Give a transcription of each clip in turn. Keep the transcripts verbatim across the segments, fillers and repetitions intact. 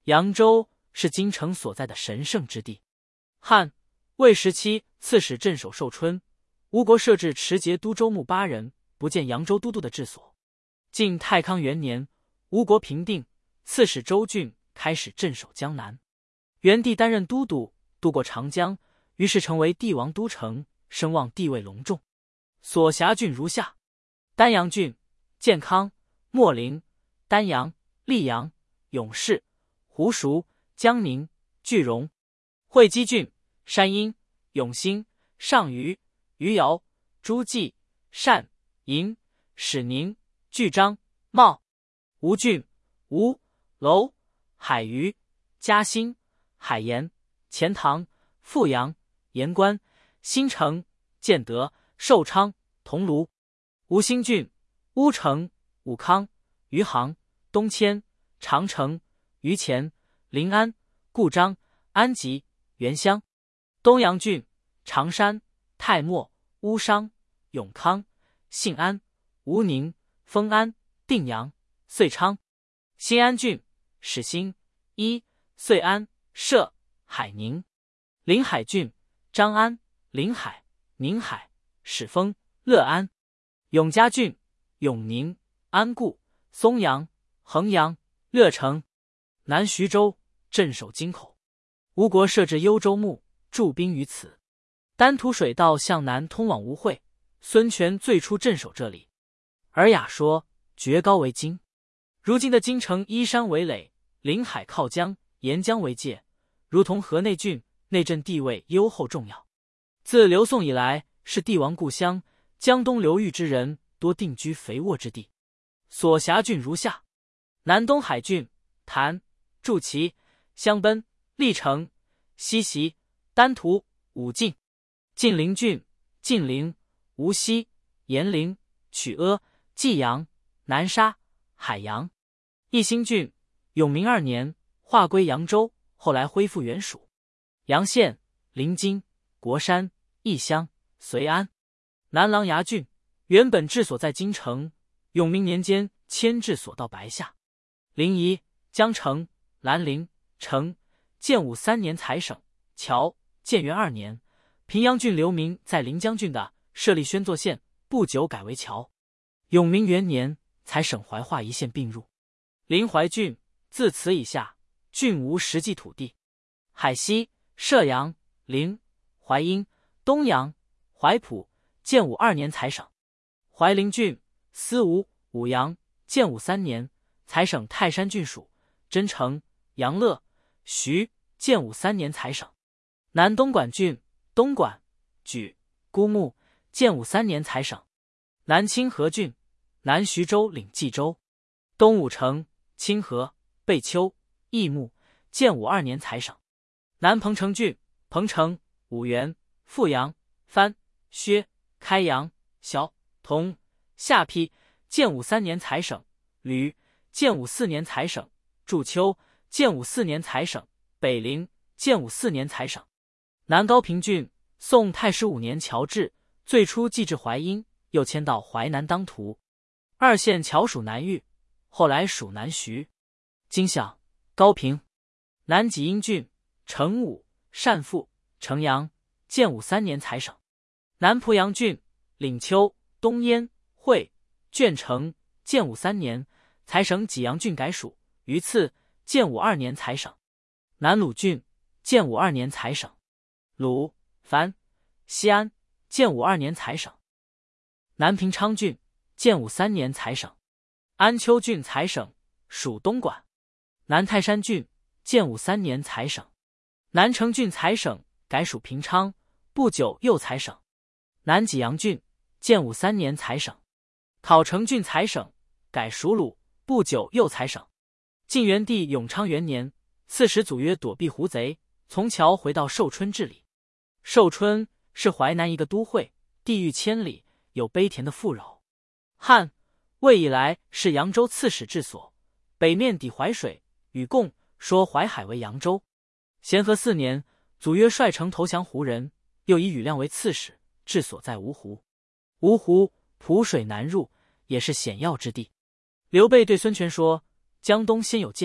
扬州是京城所在的神圣之地。汉魏时期，刺史镇守寿春，吴国设置持节都州牧八人，不见扬州都督的治所。晋太康元年，吴国平定，刺史周俊开始镇守江南。元帝担任都督，渡过长江，于是成为帝王都城，声望地位隆重。所辖郡如下：丹阳郡、建康、秣陵、丹阳、溧阳、永市、湖熟、江宁、句容；会稽郡、山阴、永兴、上虞、余姚、诸暨、单、鄞、始宁、巨章、茂；吴郡、吴、楼、海虞、嘉兴、海盐、钱塘、富阳、盐官、新城、建德、寿昌、桐庐；吴兴郡、乌城、武康、余杭、东迁、长城、余钱、临安、固章、安吉、原乡；东阳郡、常山、太墨、乌商、永康、信安、吴宁、丰安、定阳、遂昌；新安郡、始兴、一、遂安、社、海宁；临海郡、张安、临海、宁海、始丰、乐安；永嘉郡、永宁、安固、松阳、衡阳、乐城；南徐州镇守京口。吴国设置幽州牧，驻兵于此。丹徒水道向南通往吴会，孙权最初镇守这里。尔雅说绝高为京。如今的京城依山为垒，临海靠江，沿江为界，如同河内郡，内镇地位优厚重要。自刘宋以来，是帝王故乡，江东流域之人多定居肥沃之地。所辖郡如下：南东海郡、谭、筑齐、襄奔、历城、西袭、丹徒、武进；晋陵郡、晋陵、无锡、延陵、曲阿、济阳、南沙、海阳；义兴郡，永明二年划归扬州，后来恢复原属。阳县、临津、国山、义乡、随安；南琅琊郡，原本治所在京城，永明年间迁治所到白下。临沂、江城、兰陵、城，建武三年裁省。乔、建元二年，平阳郡刘明在临江郡的设立宣作县，不久改为乔。永明元年才省怀化一县并入。临淮郡，自此以下，郡无实际土地。海西、射阳、临、淮阴、东阳、淮浦，建武二年裁省。怀陵郡、司吴、武阳，建武三年裁省泰山郡属。真城、阳乐、徐，建武三年裁省。南东莞郡、东莞、莒、孤木，建武三年裁省。南清河郡、南徐州领冀州。东武城、清河、贝丘、义木，建武二年裁省。南彭城郡、彭城、五原、富阳、番、薛、开阳、萧、同、下邳，建武三年裁省。吕，建武四年裁省。祝丘，建武四年裁省。北陵，建武四年裁省。南高平郡，宋太史五年侨置，最初寄至淮阴，又迁到淮南当涂。二县侨属南豫，后来属南徐。今项高平。南济阴郡、成武、单父、成阳，建武三年裁省。南濮阳郡、领丘、东燕、会、鄄城，建武三年裁省济阳郡改属。榆次，建武二年裁省。南鲁郡，建武二年裁省。鲁、樊、西安，建武二年裁省。南平昌郡，建武三年裁省。安丘郡裁省，属东莞。南泰山郡，建武三年裁省。南城郡裁省，改属平昌，不久又裁省。南济阳郡，建武三年裁省。考城郡裁省，改属鲁，不久又裁省。晋元帝永昌元年，刺史祖约躲避胡贼，从侨回到寿春治理。寿春是淮南一个都会，地域千里，有卑田的富饶。汉、魏以来是扬州刺史治所，北面抵淮水，与贡说淮海为扬州。咸和四年，祖约率城投降胡人，又以羽亮为刺史，治所在芜湖。芜湖浦水南入，也是险要之地。刘备对孙权说：江东先有建业，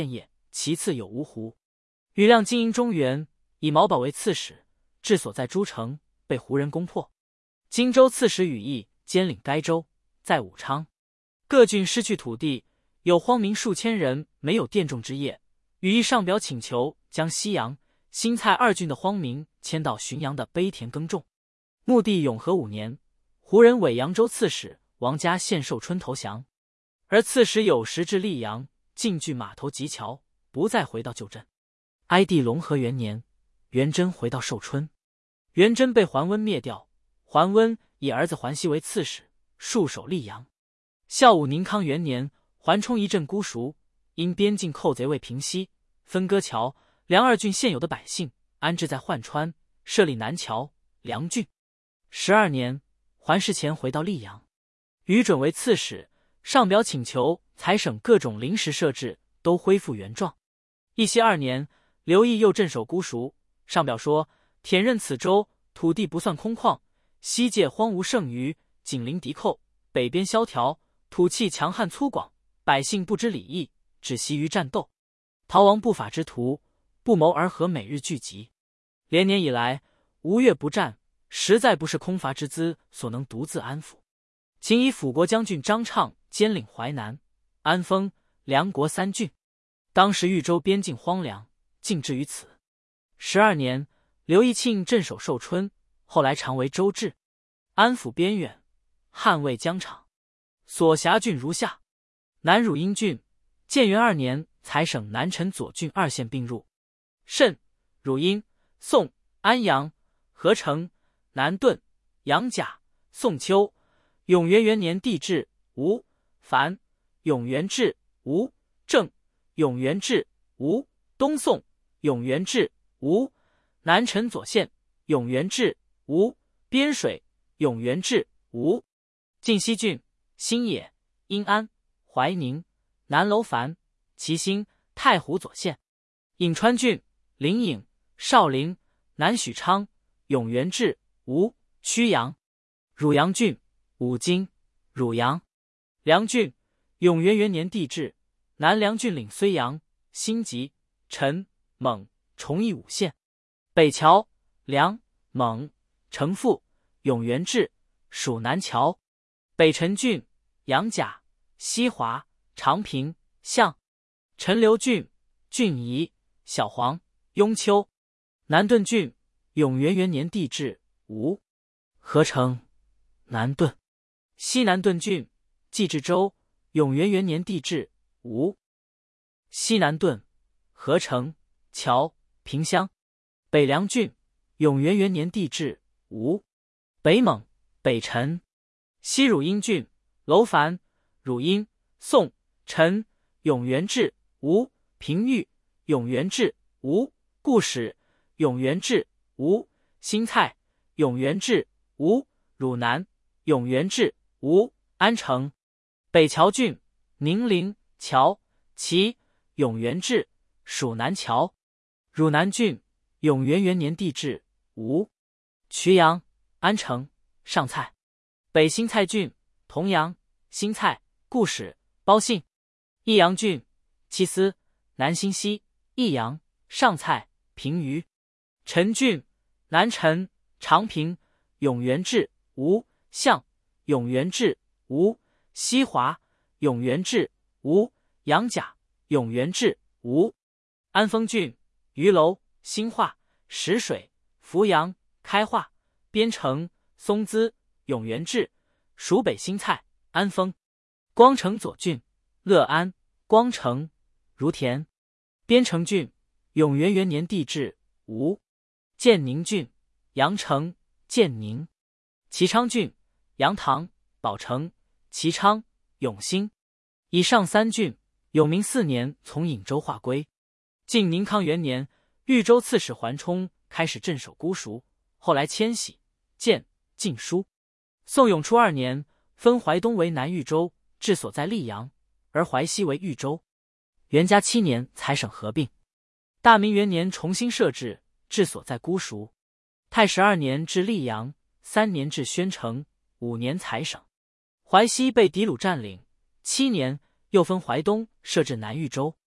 其次有芜湖。羽亮经营中原，以毛宝为刺史，治所在诸城，被胡人攻破。荆州刺史羽翼兼领该州，在武昌。各郡失去土地，有荒民数千人，没有佃种之业。羽翼上表请求将西阳、新蔡二郡的荒民迁到浔阳的碑田耕种。穆帝永和五年，胡人委扬州刺史王嘉献寿春投降，而刺史有时至溧阳，进据码头及桥，不再回到旧镇。哀帝隆和元年，元贞回到寿春，元贞被桓温灭掉，桓温以儿子桓熙为刺史，戍守溧阳。孝武宁康元年，桓冲一镇姑孰，因边境寇贼未平息，分割谯、梁二郡现有的百姓，安置在浣川，设立南谯、梁郡。十二年，桓世虔回到溧阳，于准为刺史，上表请求采省各种临时设置都恢复原状。义熙二年，刘毅又镇守姑孰，上表说：忝任此州，土地不算空旷，西界荒芜剩余，紧邻敌寇，北边萧条，土气强悍粗犷，百姓不知礼义，只习于战斗。逃亡不法之徒，不谋而合，每日聚集。连年以来，无月不战，实在不是空乏之资所能独自安抚。请以辅国将军张畅兼领淮南、安丰、梁国三郡。当时豫州边境荒凉，竟至于此。十二年，刘义庆镇守寿春，后来常为州治，安抚边远，捍卫疆场。所辖郡如下：南汝阴郡，建元二年采省南陈左郡二县并入。慎、汝阴、宋、安阳、合成、南顿、杨甲、宋丘。永元元年地质，吴、樊。永元至，吴、郑。永元至，吴、东宋。永元至，吴、南陈左县。永元至，吴、边水。永元至，吴。晋西郡，新野、阴安、怀宁、南楼烦、齐兴、太湖左县。颍川郡，临颍、少陵、南许昌。永元至，吴、曲阳。汝阳郡，武京、汝阳。梁郡，永元元年地质，南梁郡领睢阳、辛集、陈、蒙、崇义五县。北谯、梁、蒙、城父。永元至，属南谯。北陈郡，杨甲、西华、长平、象。陈留郡，郡夷、小黄、雍丘。南顿郡，永元元年地质，吴。合成、南顿。西南顿郡，冀治州，永元元年地质，吴。西南顿、合成、谯、萍乡。北梁郡，永元元年地质，吴。北蒙、北陈。西汝阴郡，楼烦、汝阴、宋、陈。永元至，吴。平豫。永元至，吴。固始。永元至，吴。新蔡。永元至，吴。汝南。永元至，吴。安城。北谯郡，宁陵、谯、齐。永元至，属南谯。汝南郡，永元元年地质，吴。曲阳、安城、上蔡。北新蔡郡，同阳、新蔡、固始、包信。益阳郡，七司、南新溪、益阳、上蔡、平舆。陈郡，南陈、长平。永元至，吴。象。永元至，吴。西华。永元至，吴。杨甲。永元至，吴。安丰郡，余楼、兴化、石水、扶阳、开化。边城、松滋。永元至，属北新蔡、安丰。光城左郡，乐安、光城、如田。边城郡，永元元年地质，吴。建宁郡，阳城、建宁。齐昌郡，阳唐、宝城、齐昌、永兴。以上三郡，永明四年从颍州划归。晋宁康元年，豫州刺史桓冲开始镇守姑孰，后来迁徙、建、晋书。宋永初二年，分淮东为南豫州，治所在溧阳，而淮西为豫州。元嘉七年，采省合并。大明元年重新设置，治所在姑孰。太始二年至溧阳，三年至宣城，五年采省。淮西被狄鲁占领，七年又分淮东设置南豫州。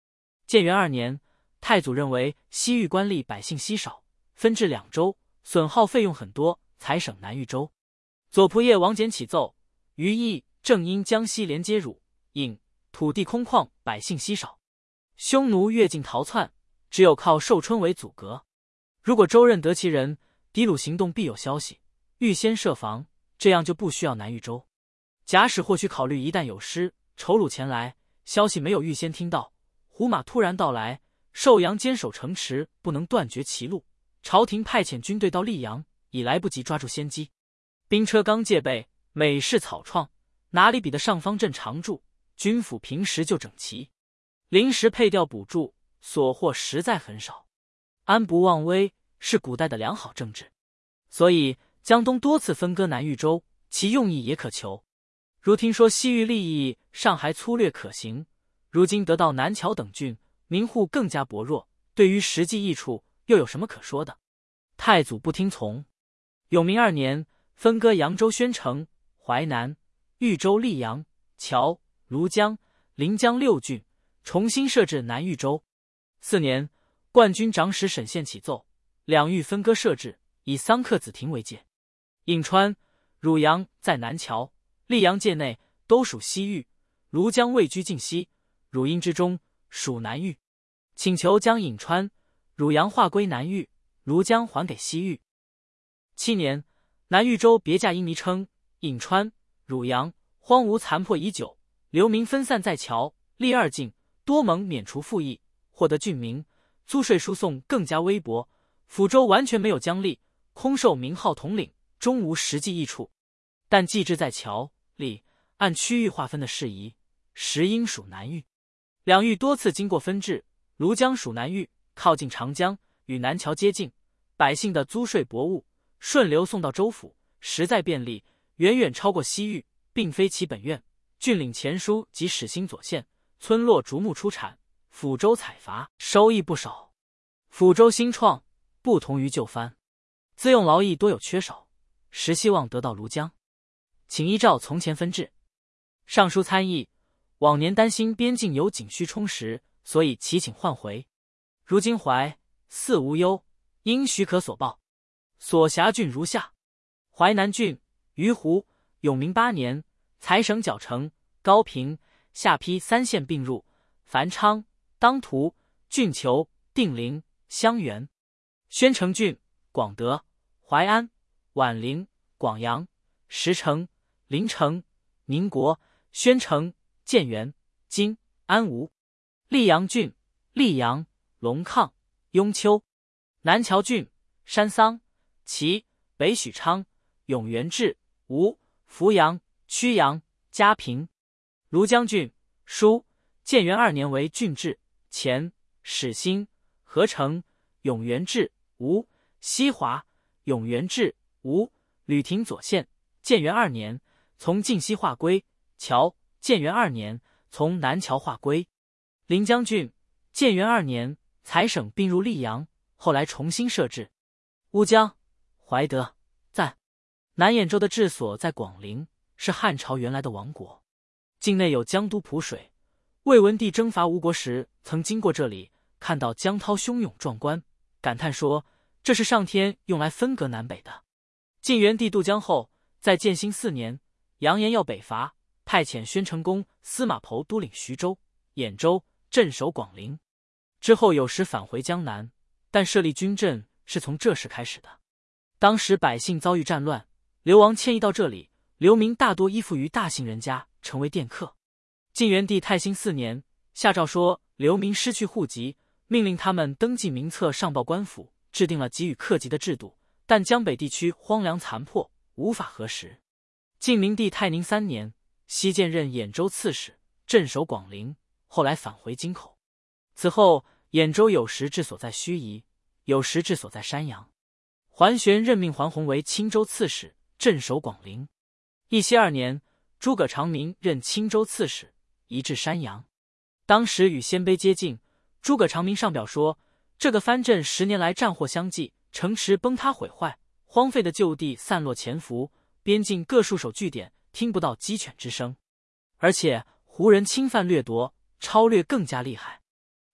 建元二年，太祖认为西域官吏百姓稀少，分治两州，损耗费用很多，才省南豫州。左仆射王翦启奏，余意正因江西连接汝颍，土地空旷，百姓稀少，匈奴越境逃窜，只有靠寿春为阻隔。如果州任得其人，敌虏行动必有消息，预先设防，这样就不需要南豫州。假使或许考虑，一旦有失，仇虏前来，消息没有预先听到，胡马突然到来，寿阳坚守城池，不能断绝其路，朝廷派遣军队到溧阳，已来不及抓住先机。兵车刚戒备，每事草创，哪里比得上方阵常驻，军府平时就整齐，临时配调补助，所获实在很少。安不忘危是古代的良好政治，所以江东多次分割南豫州，其用意也可求。如听说西域利益尚还粗略可行，如今得到南谯等郡，民户更加薄弱，对于实际益处又有什么可说的？太祖不听从。永明二年，分割扬州、宣城、淮南、豫州、溧阳、谯、庐江、临江六郡，重新设置南豫州。四年，冠军长史沈宪启奏，两豫分割设置，以桑克子亭为界。颍川、汝阳在南谯，溧阳界内，都属西域；庐江位居晋西，汝阴之中，属南豫。请求将颍川、汝阳划归南豫，庐江还给西域。七年，南豫州别驾因昵称颍川、汝阳荒芜残破已久，流民分散在谯、溧二境，多蒙免除赋役，获得郡民，租税输送更加微薄，抚州完全没有疆吏，空受名号统领，终无实际益处。但既志在谯、溧，按区域划分的事宜，实应属南豫。两豫多次经过分治，庐江属南豫，靠近长江，与南谯接近，百姓的租税薄物顺流送到州府，实在便利，远远超过西域，并非其本愿。郡领钱书及始兴左县，村落竹木出产，抚州采伐，收益不少。抚州新创，不同于旧藩，自用劳役多有缺少，实希望得到庐江，请依照从前分治。上书参议，往年担心边境有景需充实，所以祈请换回。如今怀似无忧，应许可所报。所辖郡如下：淮南郡、于湖、永明八年，财省剿城、高平、下邳三县并入，繁昌、当涂、郡求、定陵、襄垣。宣城郡、广德、淮安、宛陵、广阳、石城、临城、宁国、宣城、建元、金、安吴。溧阳郡、溧阳、龙亢、雍丘。南谯郡、山桑、齐、北许昌、永元至、吴、扶阳、曲阳、嘉平。庐江郡、舒、建元二年为郡治，前、始兴、合成、永元至、吴、西华、永元至、吴、吕亭左县。建元二年从晋西划归。谯、建元二年从南谯划归。临江郡、建元二年财省并入溧阳，后来重新设置。乌江、怀德、赞。南兖州的治所在广陵，是汉朝原来的王国，境内有江都蒲水。魏文帝征伐吴国时，曾经过这里，看到江涛汹涌壮观，感叹说这是上天用来分隔南北的。晋元帝渡江后，在建兴四年，扬言要北伐，派遣宣成公司马侯督领徐州、兖州，镇守广陵。之后有时返回江南，但设立军镇是从这时开始的。当时百姓遭遇战乱，流亡迁移到这里，流民大多依附于大姓人家，成为佃客。晋元帝太兴四年，下诏说流民失去户籍，命令他们登记名册，上报官府，制定了给予客籍的制度。但江北地区荒凉残破，无法核实。晋明帝泰宁三年，西建任兖州刺史，镇守广陵，后来返回京口。此后，兖州有时治所在盱眙，有时治所在山阳。桓玄任命桓弘为青州刺史，镇守广陵。义熙二年，诸葛长明任青州刺史，移至山阳。当时与鲜卑接近，诸葛长明上表说，这个藩镇十年来战祸相继，城池崩塌毁坏，荒废的旧地散落潜伏，边境各戍守据点，听不到鸡犬之声，而且胡人侵犯掠夺，超掠更加厉害。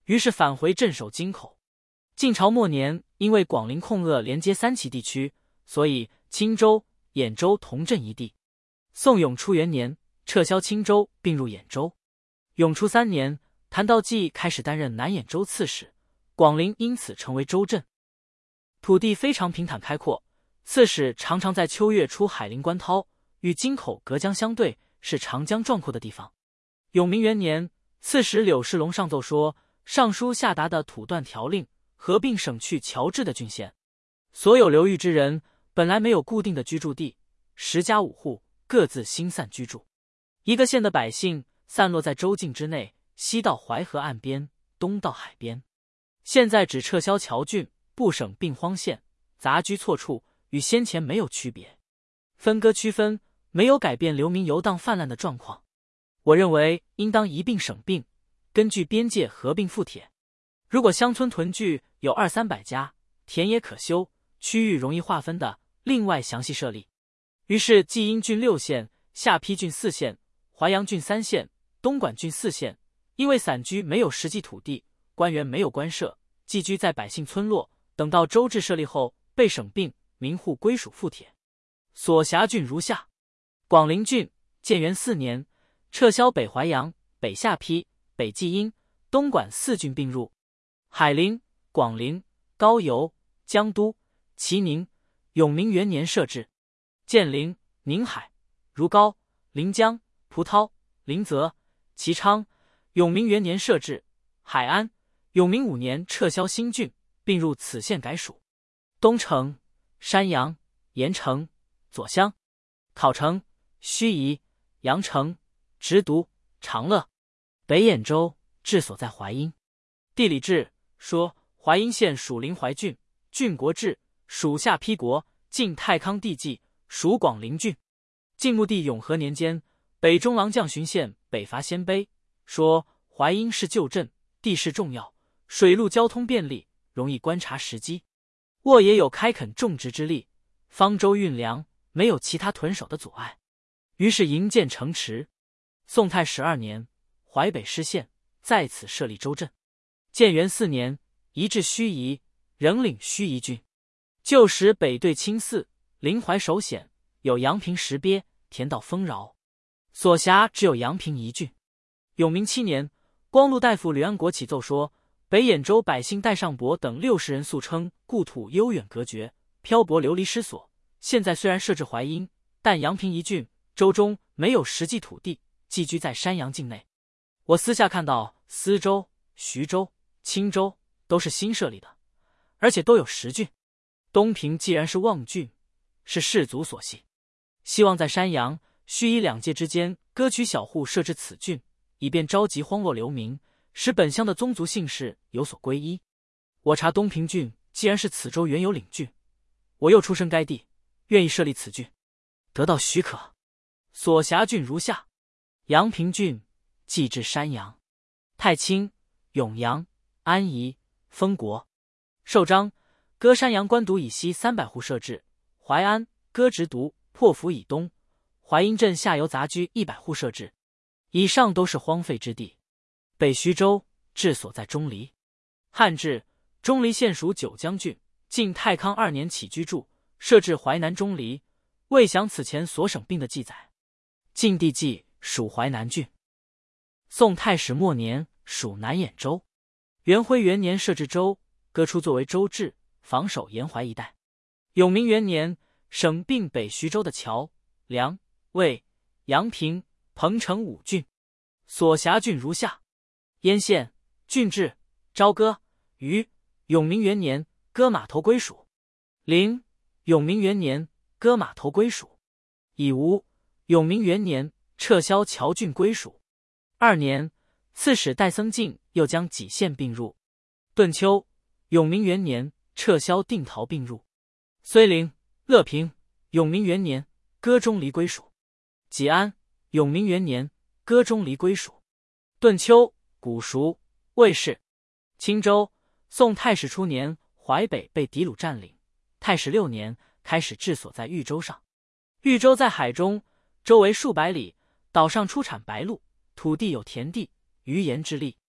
于是返回镇守京口。晋朝末年，因为广陵控扼连接三齐地区，所以青州、兖州同镇一地。宋永初元年，撤销青州，并入兖州。永初三年，谭道济开始担任南兖州刺史，广陵因此成为州镇。土地非常平坦开阔，刺史常常在秋月出海陵观涛，与京口隔江相对，是长江壮阔的地方。永明元年，刺史柳世龙上奏说，尚书下达的土断条令合并省去侨治的郡县，所有流域之人本来没有固定的居住地，十家五户各自心散居住。一个县的百姓散落在州境之内，西到淮河岸边，东到海边。现在只撤销侨郡，不省并荒县，杂居错处，与先前没有区别。分割区分，没有改变流民游荡泛滥的状况。我认为应当一并省并，根据边界合并复帖。如果乡村屯聚有二三百家，田野可修，区域容易划分的，另外详细设立。于是济阴郡六县，下邳郡四县，淮阳郡三县，东莞郡四县。因为散居没有实际土地，官员没有官舍，寄居在百姓村落，等到州治设立后被省并，民户归属复帖。所辖郡如下：广陵郡，建元四年，撤销北淮阳、北下邳、北济阴、东莞四郡并入。海陵、广陵、高邮、江都、齐宁，永明元年设置。建陵、宁海、如皋、临江、蒲涛、临泽、齐昌，永明元年设置。海安，永明五年撤销新郡，并入此县改属。东城、山阳、盐城、左乡、考城、盱眙、阳城、直渎、长乐。北兖州治所在淮阴。地理志说，淮阴县属临淮郡，郡国治，属下邳国，晋太康帝纪，属广陵郡。晋穆帝永和年间，北中郎将巡县北伐鲜卑，说淮阴是旧镇，地势重要，水陆交通便利，容易观察时机。沃野有开垦种植之力，方舟运粮，没有其他屯守的阻碍，于是营建城池。宋太十二年，淮北失陷，在此设立州镇。建元四年，移至盱眙，仍领盱眙郡。旧时北对清泗，临淮守险，有阳平石鳖，田道丰饶，所辖只有阳平一郡。永明七年，光禄大夫吕安国起奏说，北兖州百姓戴尚伯等六十人素称故土悠远隔绝，漂泊流离失所。现在虽然设置淮阴，但阳平一郡，州中没有实际土地，寄居在山阳境内。我私下看到司州、徐州、青州都是新设立的，而且都有十郡。东平既然是望郡，是士族所系，希望在山阳、盱眙两界之间割取小户设置此郡，以便召集荒落流民，使本乡的宗族姓氏有所归依。我查东平郡既然是此州原有领郡，我又出身该地，愿意设立此郡，得到许可。所辖郡如下：阳平郡，寄至山阳、太清、永阳、安宜、丰国。寿章，割山阳官渡以西三百户设置；淮安、割直渎、破釜以东，淮阴镇下游杂居一百户设置。以上都是荒废之地。北徐州治所在钟离。汉至，钟离县属九江郡，晋太康二年起居住，设置淮南钟离，未详此前所省并的记载。晋帝纪属淮南郡。宋太史末年属南兖州。元徽元年设置州，割出作为州治，防守沿淮一带。永明元年省并北徐州的侨、梁、魏、阳平、彭城五郡。所辖郡如下：燕县，郡治，朝歌、虞。永明元年割码头归属。临，永明元年割码头归属。以吴，永明元年撤销侨郡归属。二年，刺史戴僧敬又将几县并入。顿丘，永明元年撤销定陶并入。睢陵、乐平，永明元年割钟离归属。济安，永明元年割钟离归属。顿丘、古熟、魏氏。青州，宋太史初年，淮北被狄虏占领，太史六年开始治所在豫州上。豫州在海中，周围数百里，岛上出产白鹭，土地有田地、鱼盐之利。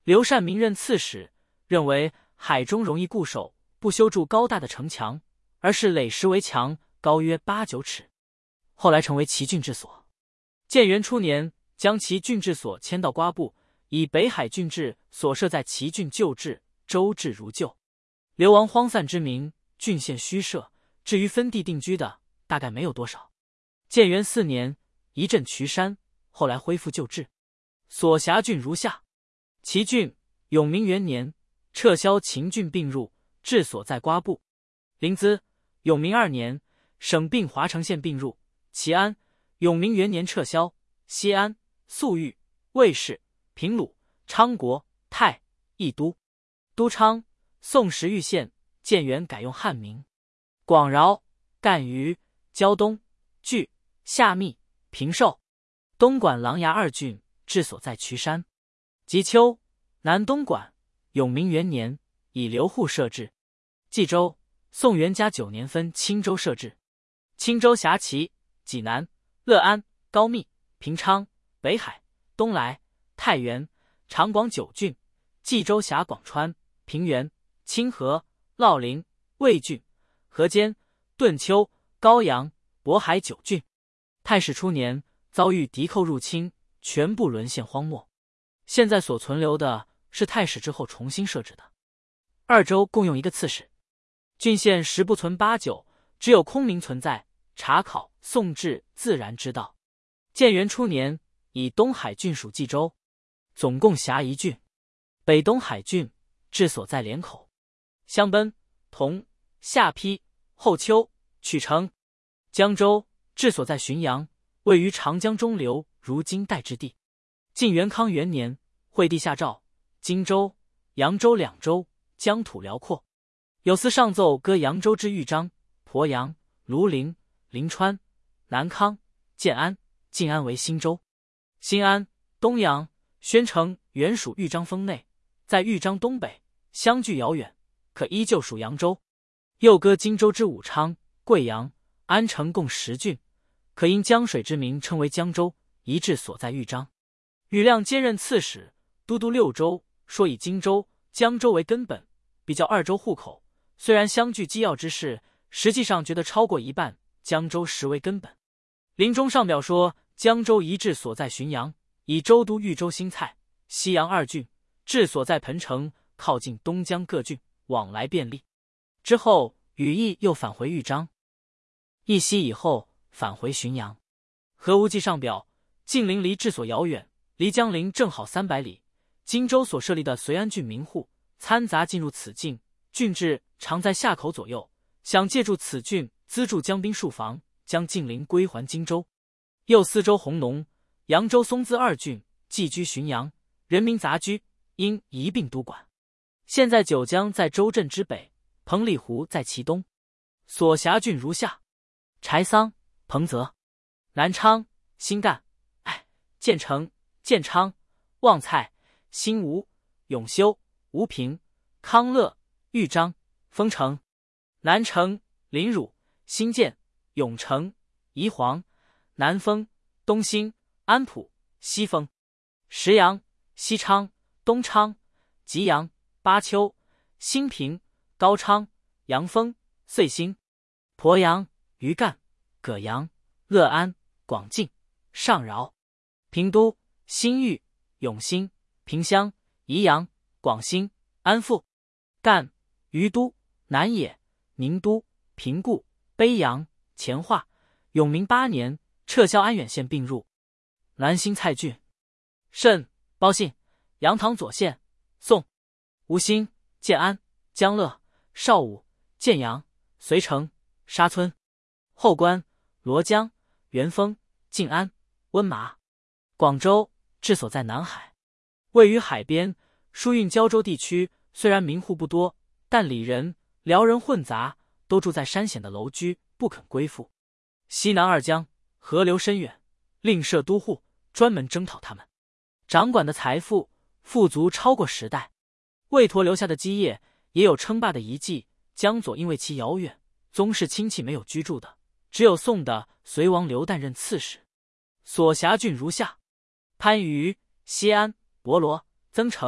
刘善明任刺史，认为海中容易固守，不修筑高大的城墙，而是垒石为墙，高约八九尺，后来成为齐郡治所。建元初年，将其郡治所迁到瓜埠，以北海郡治所设在齐郡旧治，州治如旧。流亡荒散之民，郡县虚设，至于分地定居的，大概没有多少。建元四年，移镇渠山，后来恢复旧制。所辖郡如下：齐郡永明元年，撤销秦郡并入，治所在瓜埠。临淄永明二年，省并华城县并入。齐安永明元年撤销。西安、宿豫、魏氏、平鲁、昌国、泰、益都。都昌宋时御县，建元改用汉名。广饶、赣榆、胶东、据、下密、平寿、东莞琅琊二郡，治所在渠山。吉丘南东莞永明元年，以刘户设置。冀州宋元嘉九年分青州设置。青州辖齐、济南、乐安、高密、平昌、北海、东莱、太原、长广九郡。冀州辖广川、平原、清河、乐陵、魏郡、河间、顿丘、高阳、渤海九郡。太史初年遭遇敌寇入侵，全部沦陷荒漠。现在所存留的是太史之后重新设置的。二州共用一个刺史。郡县十不存八九，只有空名存在，查考宋志自然知道。建元初年，以东海郡属冀州，总共辖一郡。北东海郡治所在连口。襄奔、同、下邳、后丘、曲城。江州治所在浔阳，位于长江中流，如今代之地。晋元康元年，惠帝下诏，荆州、扬州两州疆土辽阔。有司上奏割扬州之豫章、鄱阳、庐陵、临川、南康、建安、晋安为新州。新安、东阳、宣城原属豫章封内，在豫章东北，相距遥远，可依旧属扬州。又割荆州之武昌、贵阳、安城共十郡，可因江水之名称为江州，一治所在豫章。庾亮兼任刺史，都督六州，说以荆州、江州为根本，比较二州户口，虽然相距机要之事，实际上觉得超过一半，江州实为根本。临终上表说，江州一治所在浔阳，以州都豫州新蔡、西阳二郡，治所在彭城，靠近东江各郡，往来便利。之后羽翼又返回豫章，一夕以后返回浔阳。何无忌上表，晋陵离治所遥远，离江陵正好三百里，荆州所设立的绥安郡民户掺杂进入此境，郡治常在夏口左右，想借助此郡资助江兵戍防，将晋陵归还荆州。又司州弘农、扬州松滋二郡寄居浔阳，人民杂居，应一并督管。现在九江在州镇之北，彭蠡湖在其东。所辖郡如下：柴桑、彭泽、南昌、新干、哎、建成、建昌、旺蔡、新吴、永修、吴平、康乐、豫章、丰城、南城、临汝、新建、永城、宜黄、南丰、东兴、安浦、西丰、石阳、西昌、东昌、吉阳、巴丘、兴平、高昌、阳丰、遂兴、鄱阳、余干、葛阳、乐安、广晋、上饶、平都、新域、永兴、平乡、宜阳、广兴、安富、干、于都、南野、宁都、平固、卑阳、乾化。永明八年，撤销安远县并入。南新蔡郡。慎、包信、杨唐左县。宋、吴兴、建安、江乐、邵武、建阳、随城、沙村。后关、罗江、元丰、晋安、温麻。广州治所在南海，位于海边，疏运胶州地区，虽然民户不多，但里人、辽人混杂，都住在山险的楼居，不肯归附。西南二江河流深远，另设都护，专门征讨他们。掌管的财富富足超过十代。魏佗留下的基业也有称霸的遗迹。江左因为其遥远，宗室亲戚没有居住的，只有宋的隋王刘旦任刺史。所辖郡如下：番禺、西安、博罗、增城、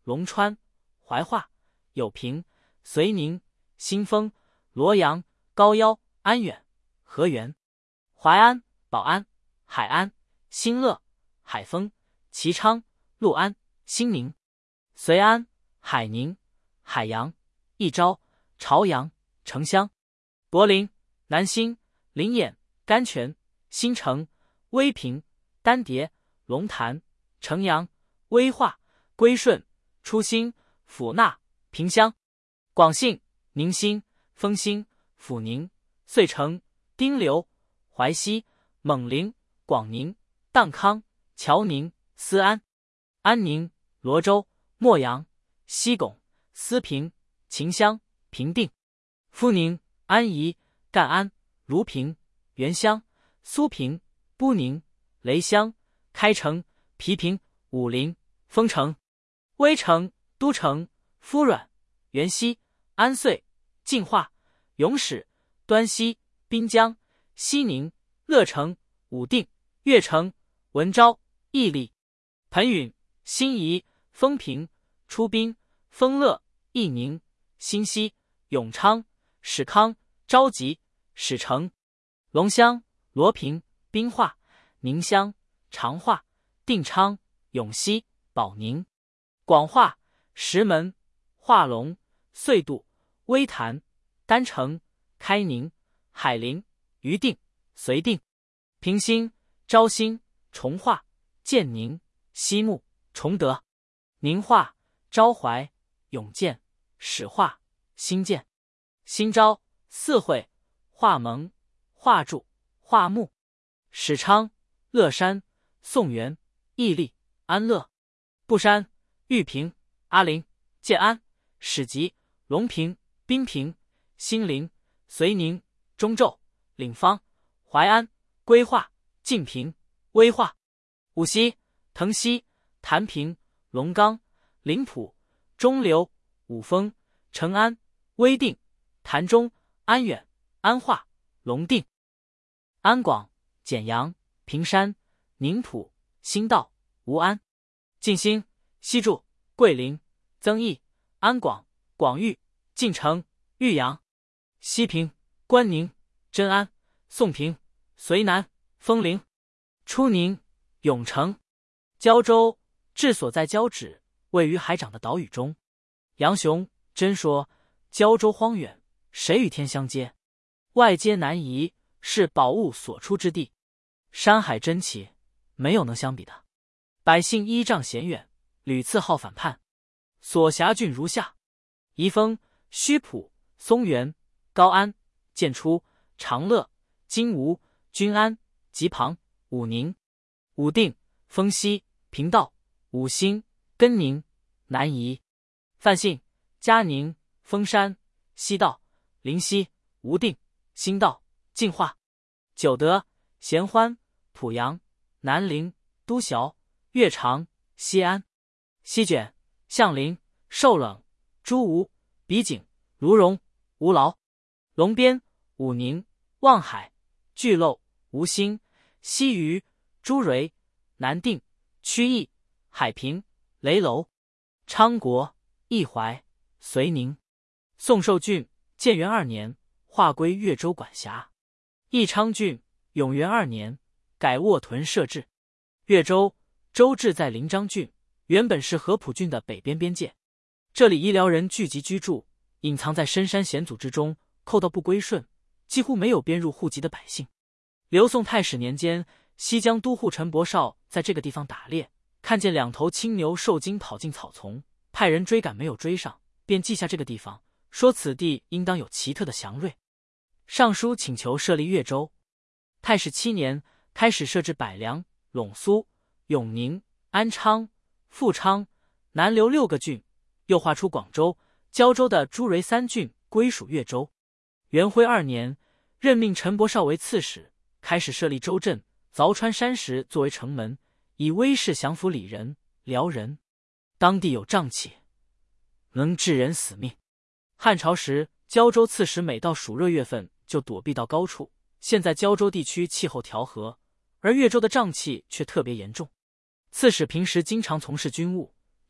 龙川、怀化、有平、绥宁、新丰、罗阳、高腰、安远、河源、淮安、宝安、海安、新乐、海丰、齐昌、六安、兴宁、绥安、海宁、海阳、益昭、朝阳、城乡、柏林、南兴、临沅、甘泉、新城、威平、丹叠、龙潭、城阳、威化、归顺、初心、府纳、萍乡、广信、宁新、丰兴、阜宁、遂城、丁流、淮西、锰陵、广宁、荡康、乔宁、思安、安宁、罗州、莫阳、西拱、思平、秦乡、平定、阜宁、安宜、赣安、卢平、原乡、苏平、都宁、雷乡、开城、皮平、武陵、丰城、威城、都城、夫阮、元溪、安遂、晋化、永始、端溪、滨江、西宁、乐城、武定、越城、文昭、义利、彭允、新宜、丰平、出滨、丰乐、义宁、新溪、永昌、始康、昭吉、始城、龙乡、罗平、滨化、宁乡、长化、定昌、永熙、保宁、广化、石门、化龙、遂度、威坛、丹城、开宁、海陵、余定、绥定、平兴、昭兴、崇化、建宁、西木、崇德、宁化、昭怀、永建、始化、新建、新昭、四会、化蒙、化柱、化木、始昌、乐山、宋元、义利、安乐、布山、玉平、阿陵、建安、始集、隆平、滨平、兴陵、绥宁、中昼、领方、淮安、归化、晋平、威化、武溪、腾溪、谭平、龙冈、临浦、中流、武丰、成安、威定、潭中、安远、安化、龙定、安广、简阳、平山、宁浦、新道、吴安、晋兴、西柱、桂林、增益、安广、广域、晋城、豫阳、西平、关宁、真安、宋平、绥南、丰陵、初宁、永城、胶州，治所在交趾，位于海长的岛屿中。杨雄、真说：胶州荒远，谁与天相接？外接南夷，是宝物所出之地。山海珍奇，没有能相比的。百姓依仗险远，屡次好反叛。所辖郡如下：宜丰、虚浦、松原、高安、建初、长乐、金吴、均安、吉庞、武宁、武定、丰西、平道、武兴、根宁、南夷、范信、嘉宁、丰山、西道、临溪、吴定、新道、晋化、九德、咸欢、濮阳、南陵、都淆、岳长、西安、西卷、象陵、寿冷、朱吴、比景、卢荣、吴劳、龙边、武宁、望海、巨漏、吴兴、西隅、朱蕤、南定、曲义、海平、雷楼、昌国、义怀、绥宁。宋寿郡建元二年划归越州管辖。义昌郡永元二年改沃屯设置。越州州治在临漳郡，原本是合浦郡的北边边界。这里医疗人聚集居住，隐藏在深山险阻之中，寇盗不归顺，几乎没有编入户籍的百姓。刘宋太史年间，西江都护陈伯绍在这个地方打猎，看见两头青牛受惊跑进草丛，派人追赶，没有追上，便记下这个地方，说此地应当有奇特的祥瑞。上书请求设立越州。太史七年开始设置百梁、陇苏、永宁、安昌、富昌、南流六个郡，又划出广州、胶州的诸蕤三郡归属越州。元徽二年，任命陈伯绍为刺史，开始设立州镇，凿穿山石作为城门，以威势降服李人、辽人。当地有瘴气，能致人死命。汉朝时，胶州刺史每到暑热月份就躲避到高处。现在胶州地区气候调和，而越州的瘴气却特别严重。刺史平时经常从事军务，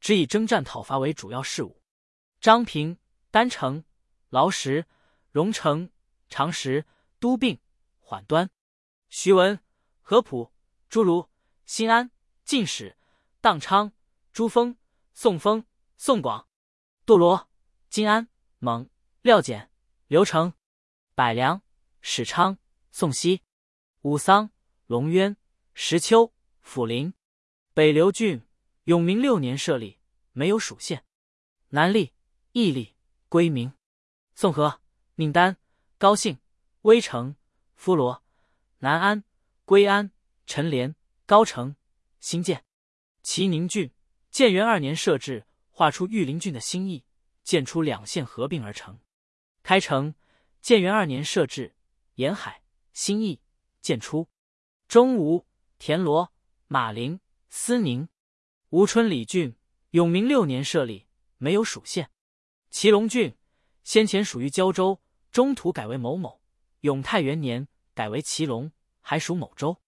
只以征战讨伐为主要事务。张平、丹城、劳什、荣城、长实、都并、缓端、徐闻、合浦、诸如、新安、晋使、宕昌、珠峰、宋丰、宋广、堕罗、金安、蒙、廖简、刘成、百梁、史昌、宋熙、武桑、龙渊、石丘、辅陵、北刘郡，永明六年设立，没有属县。南历、义历、归明。宋河、宁丹、高兴、威城、夫罗、南安、归安、陈连、高城、新建。齐宁郡，建元二年设置，划出玉林郡的新义，建出两县合并而成。开城，建元二年设置，沿海、新义，建出。中吴、田螺、马陵、思宁。吴春里郡，永明六年设立，没有属县。祁隆郡，先前属于胶州，中途改为某某，永泰元年改为祁隆，还属某州。